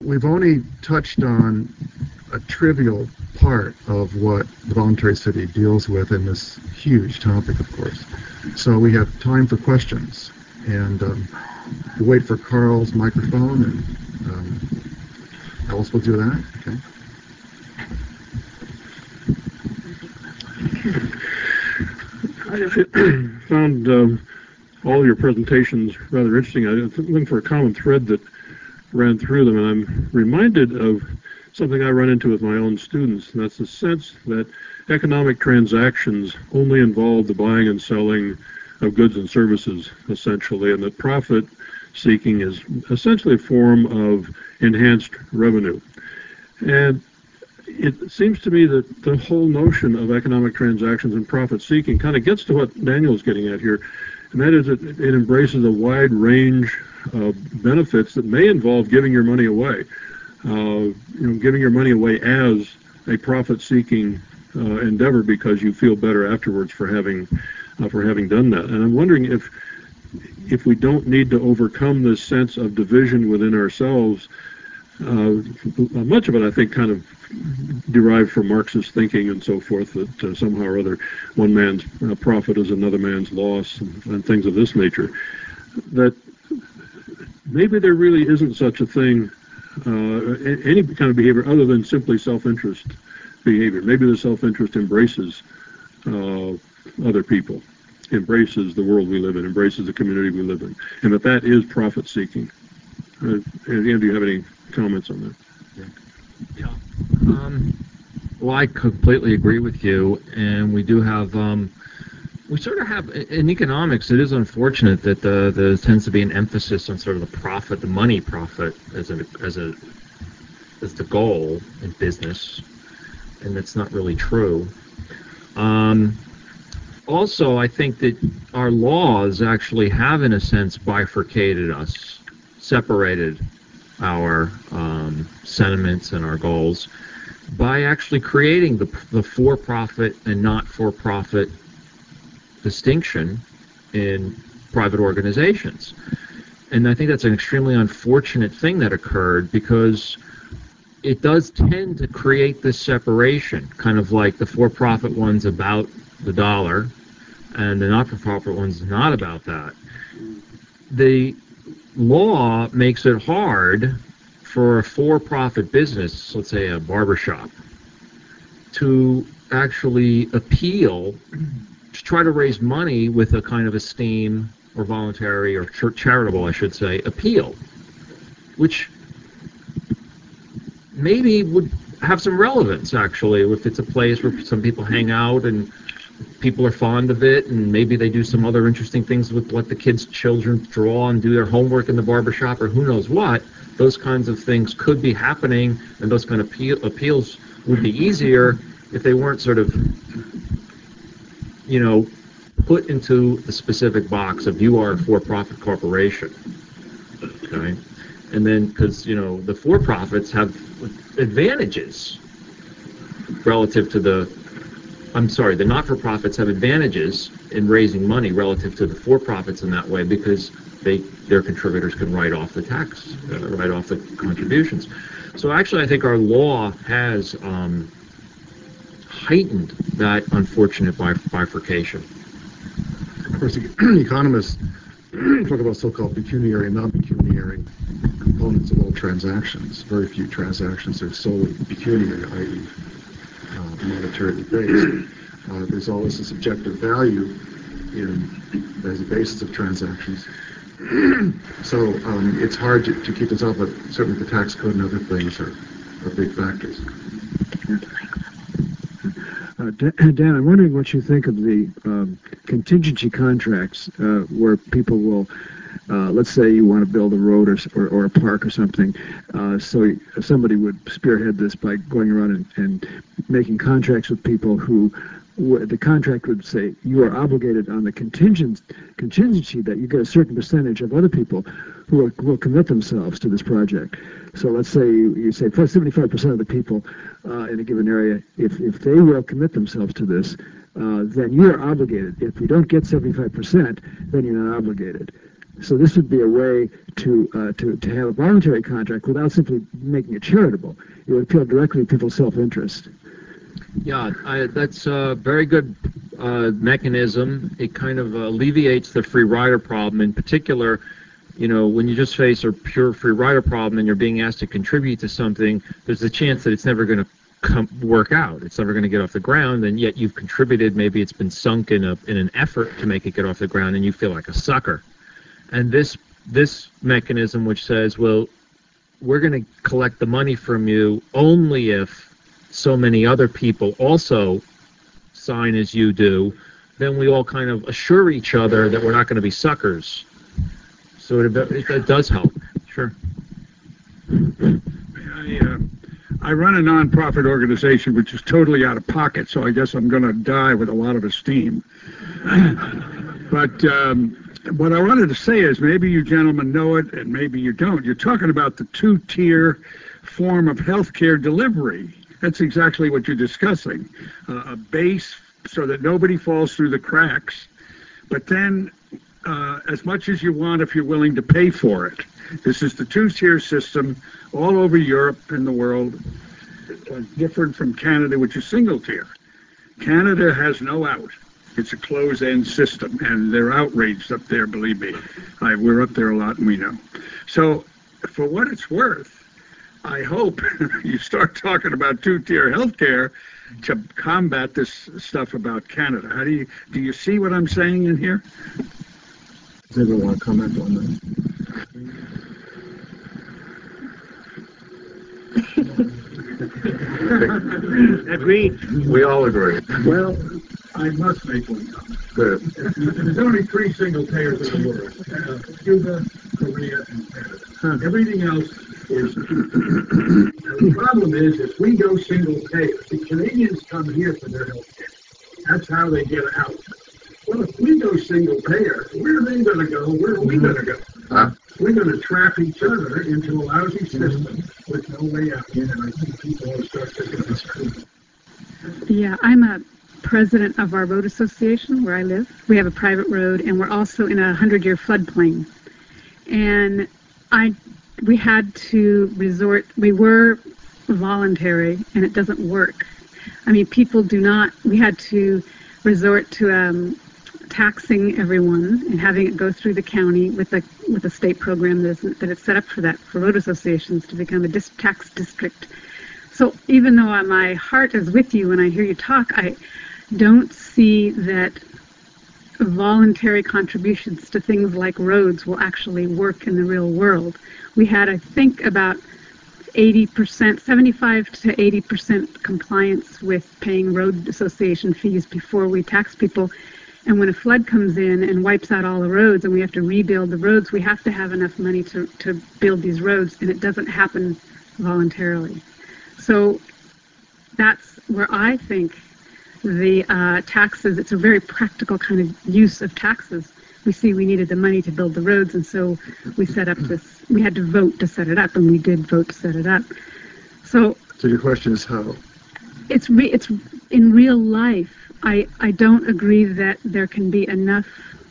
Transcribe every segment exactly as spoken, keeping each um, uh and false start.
We've only touched on a trivial part of what the voluntary city deals with in this huge topic, of course. So we have time for questions, and um, we'll wait for Carl's microphone, and um, Alice will do that. Okay. I found um, all your presentations rather interesting. I was looking for a common thread that ran through them, and I'm reminded of something I run into with my own students, and that's the sense that economic transactions only involve the buying and selling of goods and services, essentially, and that profit seeking is essentially a form of enhanced revenue. And it seems to me that the whole notion of economic transactions and profit seeking kind of gets to what Daniel's getting at here, and that is that it embraces a wide range of benefits that may involve giving your money away. Uh, you know, giving your money away as a profit-seeking uh, endeavor because you feel better afterwards for having uh, for having done that. And I'm wondering if if we don't need to overcome this sense of division within ourselves. Uh, much of it, I think, kind of derived from Marxist thinking and so forth, that uh, somehow or other one man's uh, profit is another man's loss, and, and things of this nature. That maybe there really isn't such a thing, uh, any kind of behavior other than simply self-interest behavior. Maybe the self-interest embraces uh, other people, embraces the world we live in, embraces the community we live in, and that that is profit-seeking. Uh, Andy, do you have any comments on that? Yeah. Um, well, I completely agree with you, and we do have, um, we sort of have, in economics, it is unfortunate that the, there tends to be an emphasis on sort of the profit, the money profit, as a, as a, as the goal in business, and that's not really true. Um, also, I think that our laws actually have, in a sense, bifurcated us, separated our um, sentiments and our goals by actually creating the, the for-profit and not-for-profit distinction in private organizations. And I think that's an extremely unfortunate thing that occurred, because it does tend to create this separation, kind of like the for-profit one's about the dollar and the not-for-profit one's not about that. The law makes it hard for a for-profit business, let's say a barbershop, to actually appeal, to try to raise money with a kind of esteem or voluntary or charitable, I should say, appeal, which maybe would have some relevance, actually, if it's a place where some people hang out and people are fond of it, and maybe they do some other interesting things with let the kids' children draw and do their homework in the barbershop, or who knows what. Those kinds of things could be happening, and those kind of appeal, appeals would be easier if they weren't sort of, you know, put into the specific box of you are a for-profit corporation. Okay? And then, because, you know, the for-profits have advantages relative to the I'm sorry, the not-for-profits have advantages in raising money relative to the for-profits in that way, because they their contributors can write off the tax, uh, write off the contributions. So actually, I think our law has um, heightened that unfortunate bif- bifurcation. Of course, economists talk about so-called pecuniary and non-pecuniary components of all transactions. Very few transactions are solely pecuniary, that is, Uh, monetarily based. Uh, there's always a subjective value in as a basis of transactions. So um, it's hard to, to keep this up, but certainly the tax code and other things are, are big factors. Uh, Dan, I'm wondering what you think of the um, contingency contracts uh, where people will, uh, let's say you want to build a road or, or, or a park or something, uh, so somebody would spearhead this by going around and, and making contracts with people who, w- the contract would say you are obligated on the contingent, contingency that you get a certain percentage of other people who will, will commit themselves to this project. So let's say you, you say seventy-five percent of the people uh, in a given area, if, if they will commit themselves to this, uh, then you're obligated. If you don't get seventy-five percent, then you're not obligated. So this would be a way to uh, to to have a voluntary contract without simply making it charitable. It would appeal directly to people's self-interest. Yeah, I, that's a very good uh, mechanism. It kind of alleviates the free rider problem. In particular, you know, when you just face a pure free rider problem and you're being asked to contribute to something, there's a chance that it's never going to come work out. It's never going to get off the ground, and yet you've contributed. Maybe it's been sunk in a in an effort to make it get off the ground, and you feel like a sucker. And this this mechanism, which says, well, we're going to collect the money from you only if so many other people also sign as you do, then we all kind of assure each other that we're not going to be suckers. So it, it, it does help. Sure. I, uh, I run a nonprofit organization which is totally out of pocket, so I guess I'm going to die with a lot of esteem. But um, what I wanted to say is, maybe you gentlemen know it and maybe you don't. You're talking about the two-tier form of healthcare delivery. That's exactly what you're discussing. Uh, a base so that nobody falls through the cracks, but then uh, as much as you want if you're willing to pay for it. This is the two-tier system all over Europe and the world, uh, different from Canada, which is single-tier. Canada has no out. It's a closed-end system, and they're outraged up there, believe me. I, we're up there a lot, and we know. So for what it's worth, I hope you start talking about two-tier healthcare to combat this stuff about Canada. How do you do you see what I'm saying in here? Does anyone want to comment on that? Agreed. We all agree. Well, I must make one comment. Good. There's only three single payers in the world: uh, Cuba, Korea, and Canada. Huh. Everything else is. The problem is, if we go single payer, the Canadians come here for their health care. That's how they get out. Well, if we go single payer, where are they going to go? Where are we going to go? Huh? We're going to trap each other into a lousy system with no way out. And I think people will start thinking that's true. Yeah, I'm a president of our road association where I live. We have a private road, and we're also in a hundred-year floodplain. And I, we had to resort. We were voluntary, and it doesn't work. I mean, people do not. We had to resort to um, taxing everyone and having it go through the county with a with a state program that is, that is set up for that, for road associations to become a dis- tax district. So even though my heart is with you when I hear you talk, I don't see that voluntary contributions to things like roads will actually work in the real world. We had, I think, about eighty percent, seventy-five to eighty percent compliance with paying road association fees before we tax people. And when a flood comes in and wipes out all the roads and we have to rebuild the roads, we have to have enough money to, to build these roads, and it doesn't happen voluntarily. So that's where I think the uh, taxes, it's a very practical kind of use of taxes. We see we needed the money to build the roads, and so we set up this, we had to vote to set it up, and we did vote to set it up. So, So your question is how? It's re- it's in real life, I, I don't agree that there can be enough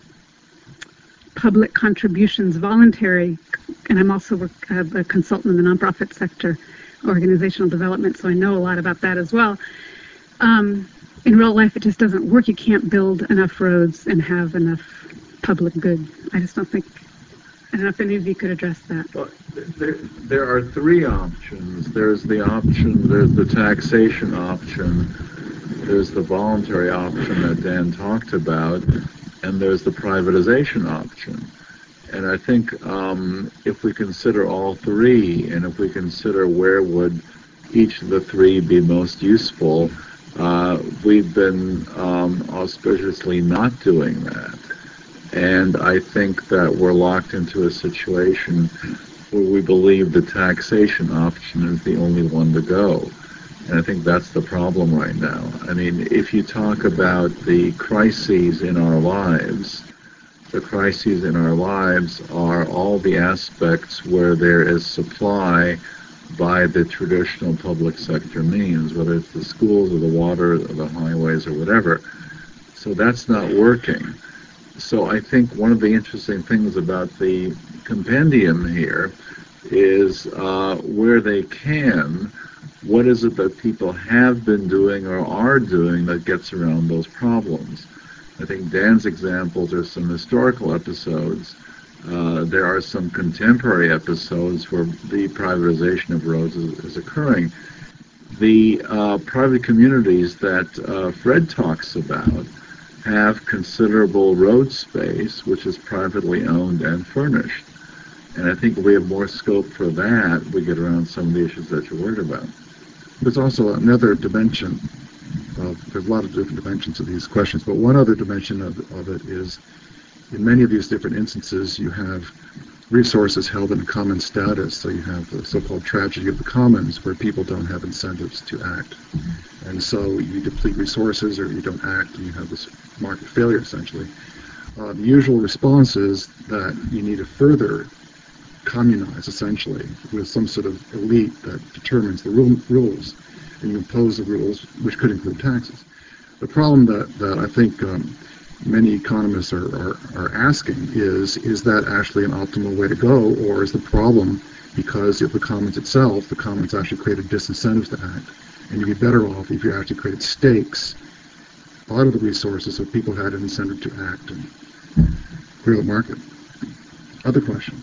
public contributions, voluntary, and I'm also a, a consultant in the nonprofit sector, organizational development, so I know a lot about that as well. Um, in real life, it just doesn't work. You can't build enough roads and have enough public good. I just don't think, I don't know if any of you could address that. Well, there, there are three options. There's the option, there's the taxation option, there's the voluntary option that Dan talked about, and there's the privatization option. And I think um, if we consider all three, and if we consider where would each of the three be most useful, uh, we've been um, auspiciously not doing that. And I think that we're locked into a situation where we believe the taxation option is the only one to go. And I think that's the problem right now. I mean, if you talk about the crises in our lives, the crises in our lives are all the aspects where there is supply by the traditional public sector means, whether it's the schools or the water or the highways or whatever. So that's not working. so I think one of the interesting things about the compendium here is uh, where they can, what is it that people have been doing or are doing that gets around those problems? I think Dan's examples are some historical episodes. Uh, there are some contemporary episodes where the privatization of roads is, is occurring. The uh, private communities that uh, Fred talks about have considerable road space, which is privately owned and furnished. And I think if we have more scope for that, we get around some of the issues that you're worried about. There's also another dimension. Of, there's a lot of different dimensions of these questions, but one other dimension of, of it is, in many of these different instances, you have resources held in common status. So you have the so-called tragedy of the commons, where people don't have incentives to act. And so you deplete resources or you don't act, and you have this market failure, essentially. Uh, the usual response is that you need to further communize, essentially, with some sort of elite that determines the rule, rules, and you impose the rules, which could include taxes. The problem that, that I think um, many economists are, are, are asking is, is that actually an optimal way to go, or is the problem because of the commons itself, the commons actually created disincentives to act, and you'd be better off if you actually created stakes out of the resources so people had an incentive to act and clear the market. Other questions?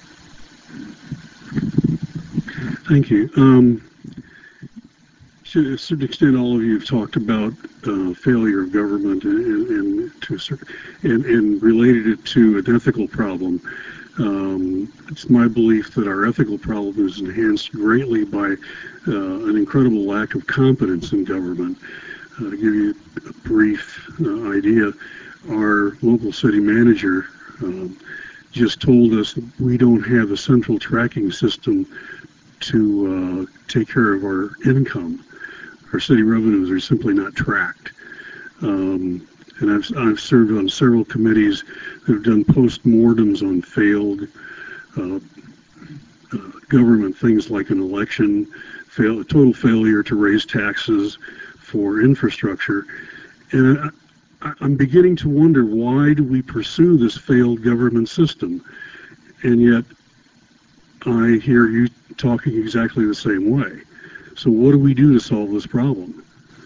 Thank you. Um, to a certain extent, all of you have talked about uh, failure of government and, and, to a certain, and, and related it to an ethical problem. Um, it's my belief that our ethical problem is enhanced greatly by uh, an incredible lack of competence in government. Uh, to give you a brief uh, idea, our local city manager um, just told us that we don't have a central tracking system to uh, take care of our income. Our city revenues are simply not tracked. Um, and I've, I've served on several committees that have done post-mortems on failed uh, uh, government things like an election, fail, total failure to raise taxes for infrastructure. And I, I'm beginning to wonder, why do we pursue this failed government system? And yet I hear you talking exactly the same way. So what do we do to solve this problem?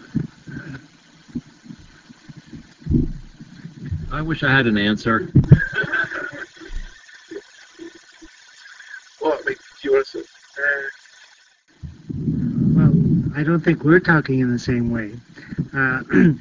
I wish I had an answer. Well, do you want to say? Well, I don't think we're talking in the same way. Uh,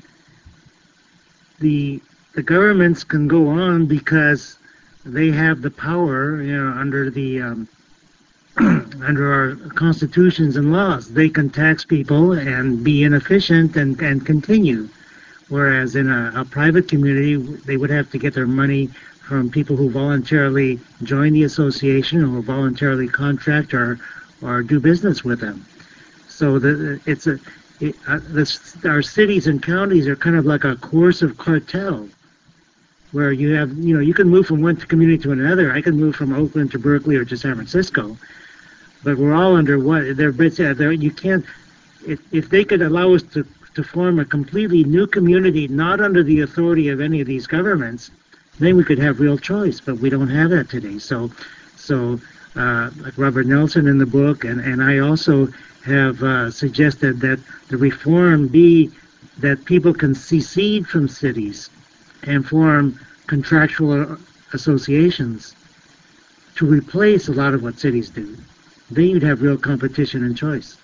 the the governments can go on because they have the power, you know, under the um, under our constitutions and laws. They can tax people and be inefficient and, and continue. Whereas in a, a private community, they would have to get their money from people who voluntarily join the association or voluntarily contract or, or do business with them. So the, it's a, it, uh, this, our cities and counties are kind of like a coercive cartel, where you have, you know, you can move from one community to another. I can move from Oakland to Berkeley or to San Francisco, but we're all under what they're, they're you can't. If, if they could allow us to to form a completely new community, not under the authority of any of these governments, then we could have real choice. But we don't have that today. So, so uh, like Robert Nelson in the book, and and I also have uh, suggested that the reform be that people can secede from cities and form contractual associations to replace a lot of what cities do. Then you'd have real competition and choice.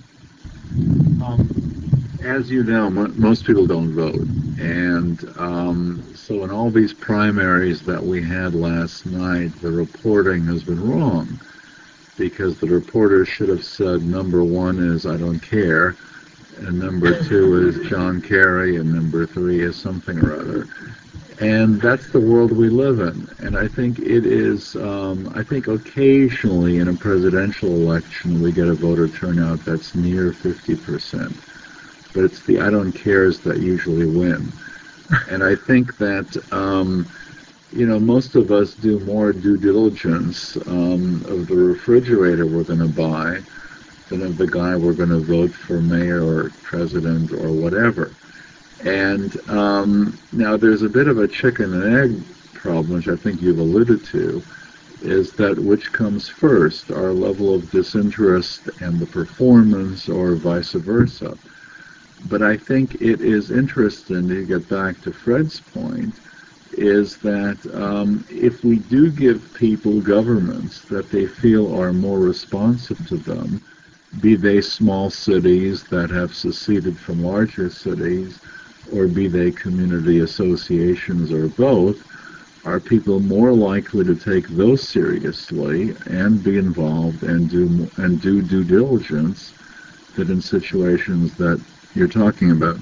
Um, as you know, mo- most people don't vote. And um, so in all these primaries that we had last night, the reporting has been wrong, because the reporters should have said number one is I don't care, and number two is John Kerry, and number three is something or other. And that's the world we live in. And I think it is, um, I think occasionally in a presidential election we get a voter turnout that's near fifty percent. But it's the I don't cares that usually win. And I think that, um, you know, most of us do more due diligence um, of the refrigerator we're going to buy than of the guy we're going to vote for mayor or president or whatever. And um, now there's a bit of a chicken and egg problem, which I think you've alluded to, is that which comes first, our level of disinterest and the performance, or vice versa. But I think it is interesting, to get back to Fred's point, is that um, if we do give people governments that they feel are more responsive to them, be they small cities that have seceded from larger cities, or be they community associations, or both, are people more likely to take those seriously and be involved and do and do due diligence than in situations that you're talking about?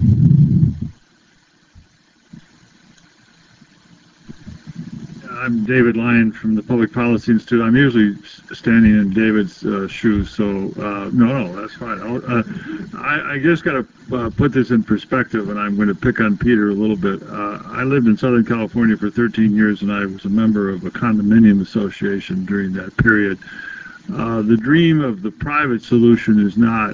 I'm David Lyon from the Public Policy Institute. I'm usually standing in David's uh, shoes, so uh, no, no, that's fine. Uh, I, I just got to uh, put this in perspective, and I'm going to pick on Peter a little bit. Uh, I lived in Southern California for thirteen years, and I was a member of a condominium association during that period. Uh, the dream of the private solution is not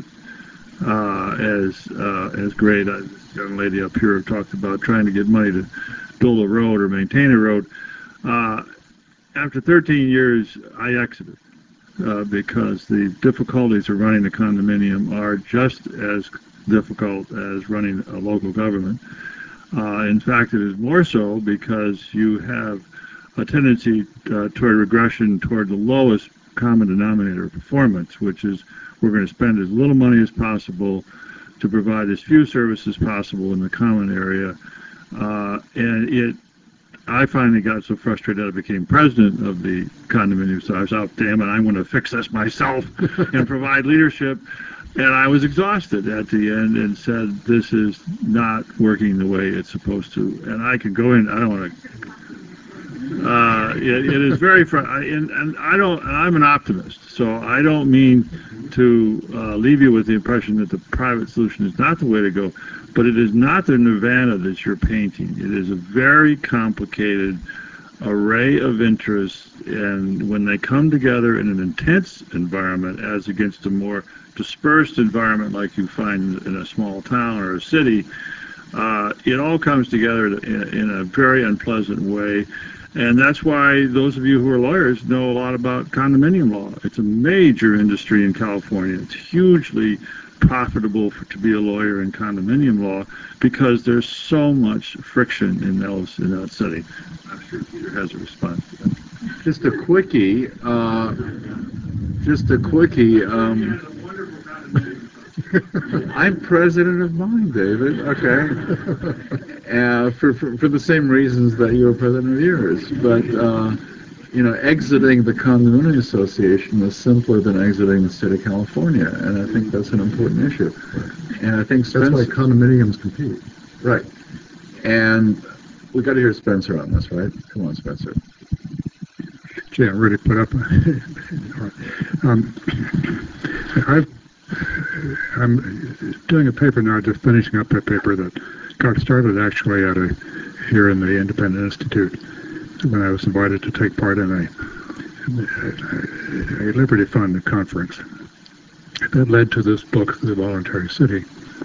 uh, as uh, as great. Uh, this young lady up here talked about trying to get money to build a road or maintain a road. Uh, after thirteen years, I exited uh, because the difficulties of running a condominium are just as difficult as running a local government. Uh, in fact, it is more so because you have a tendency uh, toward regression toward the lowest common denominator of performance, which is we're going to spend as little money as possible to provide as few services possible in the common area. Uh, and it I finally got so frustrated I became president of the condominium, so I was out, damn it, I'm going to fix this myself and provide leadership. And I was exhausted at the end and said, this is not working the way it's supposed to. And I could go in, I don't want to, uh, it, it is very, fr- I, and, and I don't, I'm an optimist, so I don't mean to uh, leave you with the impression that the private solution is not the way to go. But it is not the nirvana that you're painting. It is a very complicated array of interests, and when they come together in an intense environment as against a more dispersed environment like you find in a small town or a city, uh, it all comes together in, in a very unpleasant way. And that's why those of you who are lawyers know a lot about condominium law. It's a major industry in California. It's hugely profitable for, to be a lawyer in condominium law because there's so much friction in those in that setting. I'm sure Peter has a response to that. Just a quickie. Uh, just a quickie. Um, I'm president of mine, David. Okay. Uh, for, for for the same reasons that you were president of yours, but. Uh, You know, exiting the condominium association is simpler than exiting the state of California, and I think that's an important issue. Right. And I think Spencer, that's why condominiums compete. Right. And we got to hear Spencer on this, right? Come on, Spencer. Gee, I'm ready to put up. um, I've, I'm doing a paper now, just finishing up a paper that got started actually at a here in the Independent Institute. When I was invited to take part in a, a, a Liberty Fund conference that led to this book, The Voluntary City.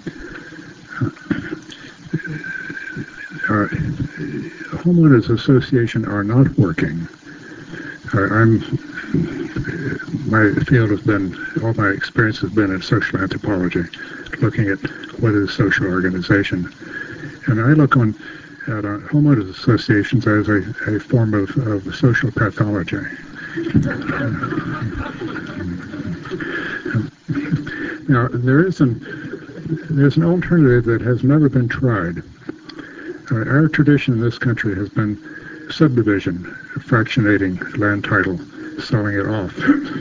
Uh, homeowners association are not working. Uh, I'm my field has been all my experience has been in social anthropology, looking at what is social organization, and I look on. at uh, homeowners associations as a, a form of, of social pathology. Now, there is an, there's an alternative that has never been tried. Uh, our tradition in this country has been subdivision, fractionating land title, selling it off.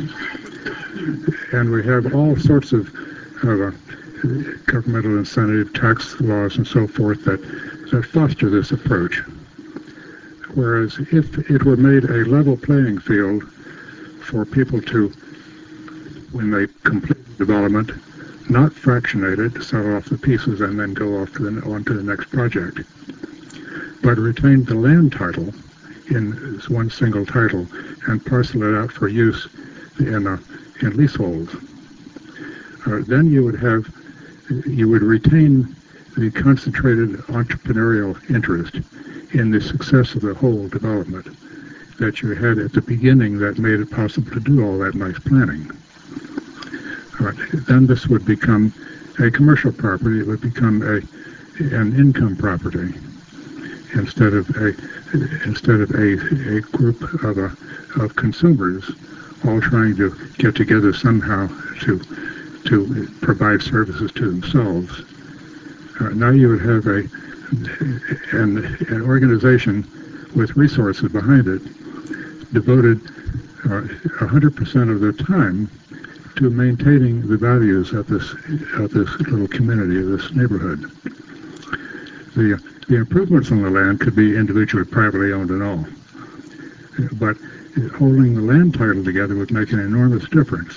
And we have all sorts of, of uh, governmental incentive, tax laws, and so forth that that foster this approach. Whereas if it were made a level playing field for people to, when they complete development, not fractionate it, sell off the pieces, and then go off to the, on to the next project, but retain the land title in one single title and parcel it out for use in, a, in leaseholds, uh, then you would have, you would retain the concentrated entrepreneurial interest in the success of the whole development that you had at the beginning that made it possible to do all that nice planning. But then this would become a commercial property. It would become a an income property instead of a instead of a, a group of a, of consumers all trying to get together somehow to to provide services to themselves. Uh, now you would have a an, an organization with resources behind it devoted uh, one hundred percent of their time to maintaining the values of this of this little community, of this neighborhood. The the improvements on the land could be individually, privately owned and all, but holding the land title together would make an enormous difference.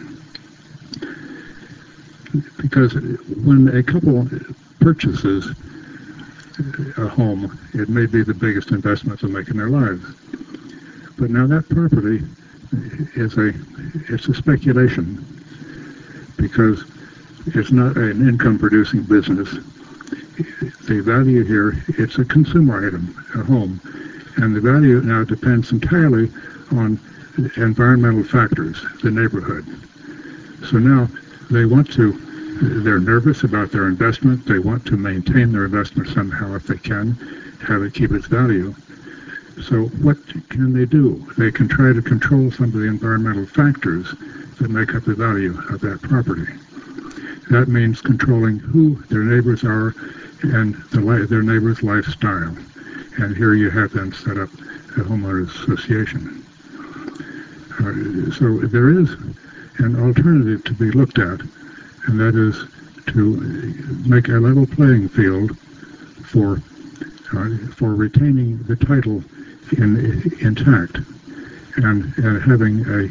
Because when a couple purchases a home, it may be the biggest investment they'll make in their lives. But now that property is a it's a speculation because it's not an income-producing business. The value here, it's a consumer item, a home, and the value now depends entirely on environmental factors, the neighborhood. So now they want to, they're nervous about their investment. They want to maintain their investment somehow if they can, have it keep its value. So what can they do? They can try to control some of the environmental factors that make up the value of that property. That means controlling who their neighbors are and the, their neighbor's lifestyle. And here you have them set up a homeowners association. Uh, so there is an alternative to be looked at, and that is to make a level playing field for uh, for retaining the title in, intact and, and having a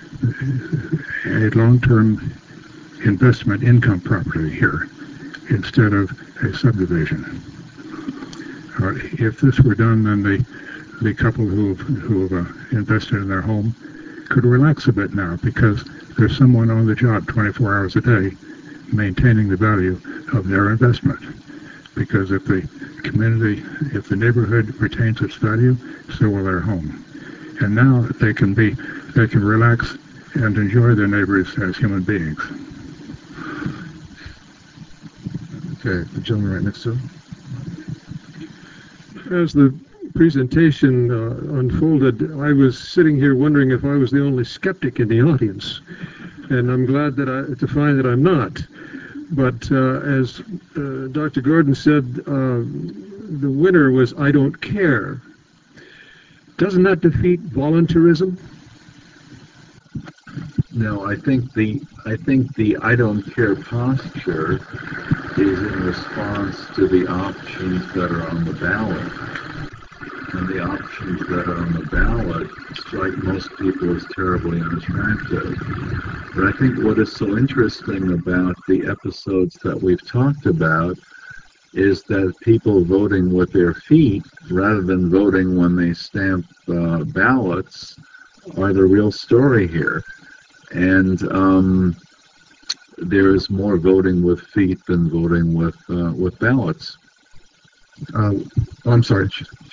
a long-term investment income property here instead of a subdivision. Uh, if this were done, then the the couple who who have uh, invested in their home could relax a bit now because there's someone on the job twenty-four hours a day maintaining the value of their investment. Because if the community, if the neighborhood retains its value, so will their home. And now they can be, they can relax and enjoy their neighbors as human beings. Okay, the gentleman right next to him. As the presentation uh, unfolded, I was sitting here wondering if I was the only skeptic in the audience, and I'm glad that I, to find that I'm not. But uh, as uh, Doctor Gordon said, uh, the winner was "I don't care." Doesn't that defeat voluntarism? No, I think the I think the I don't care posture is in response to the options that are on the ballot. And the options that are on the ballot strike most people as terribly unattractive. But I think what is so interesting about the episodes that we've talked about is that people voting with their feet rather than voting when they stamp uh, ballots are the real story here. And um, there is more voting with feet than voting with uh, with ballots. Uh, oh, I'm sorry.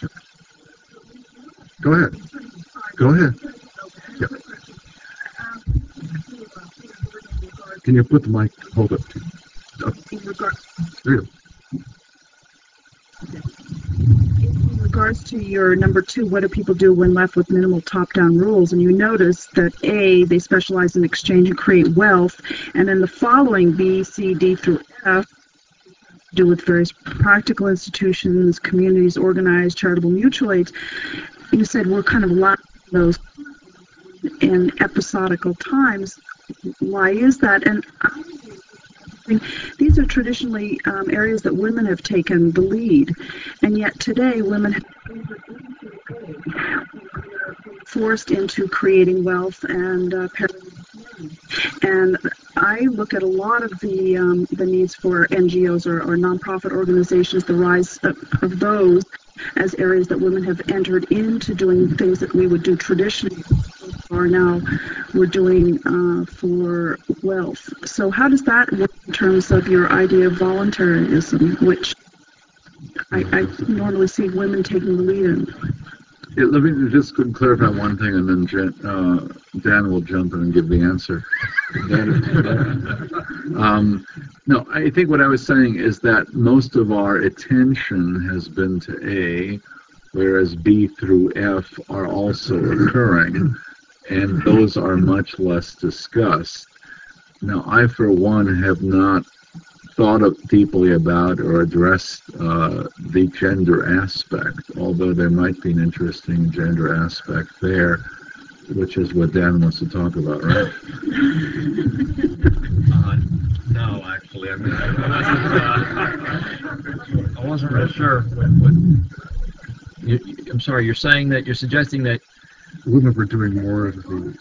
Go ahead. Go ahead. Yeah. Can you put the mic? Hold it. Up. There you go. In regards to your number two, what do people do when left with minimal top-down rules? And you notice that A, they specialize in exchange and create wealth, and then the following B, C, D through F do with various practical institutions, communities, organized, charitable mutual aids. You said we're kind of locked in those in episodical times. Why is that? And I think these are traditionally um, areas that women have taken the lead, and yet today women have forced into creating wealth and uh, and I look at a lot of the um, the needs for N G Os or, or nonprofit organizations, the rise of, of those as areas that women have entered into doing things that we would do traditionally. are now we're doing uh, for wealth. So how does that work in terms of your idea of voluntarism, which I, I normally see women taking the lead in? Yeah, let me just clarify one thing, and then Jen, uh, Dan will jump in and give the answer. um, no, I think what I was saying is that most of our attention has been to A, whereas B through F are also occurring, and those are much less discussed. Now, I, for one, have not thought of deeply about or addressed uh, the gender aspect, although there might be an interesting gender aspect there, which is what Dan wants to talk about, right? Uh, no, actually, I mean, I wasn't, uh, I wasn't real sure what, what you, I'm sorry, you're saying that you're suggesting that women were doing more of the